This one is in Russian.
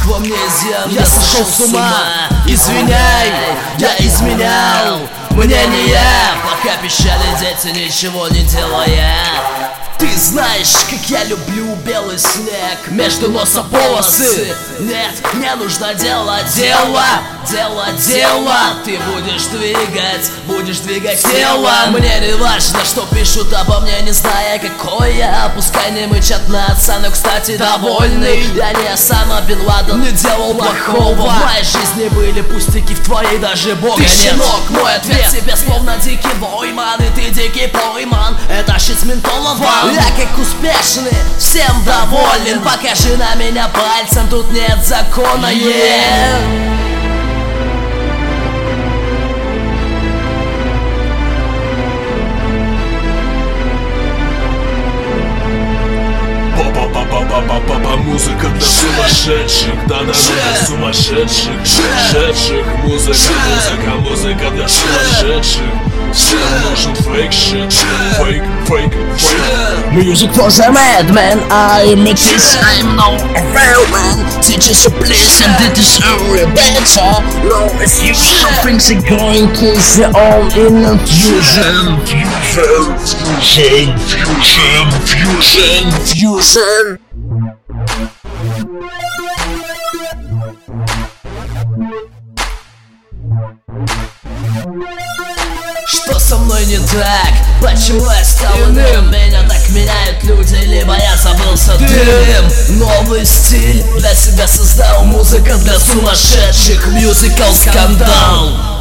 во мне изъян. Я сошел с ума, извиняй, я изменял. Мне не я, пока пищали дети, ничего не делая. Ты знаешь, как я люблю белый снег, между носа полосы. Нет, мне нужно дело. Ты будешь двигать тело. Мне не важно, что пишут обо мне, не зная, какой я. Пускай не мычат на отца, но, кстати, довольный. Я не Осама Бен Ладен, не делал плохого. В моей жизни были пустяки, в твоей даже бога нет. Ты щенок, мой ответ тебе словно дикий войман. И ты дикий пойман, это щит с ментолом вам. Я как успешный, всем доволен. Покажи на меня пальцем, тут нет закона, Музыка для сумасшедших, да, для сумасшедших. Музыка для сумасшедших. Всем нужен фейк shit, фейк. Music for the madman, I make this, I'm no real man. Teachers are pleased and they deserve better. No, it's usual, things are going crazy all in a fusion. Что со мной не так? Почему я стал иным? Меня так меняют люди, либо я забылся дым. Новый стиль для себя создал, музыка для сумасшедших. Мюзикл скандал.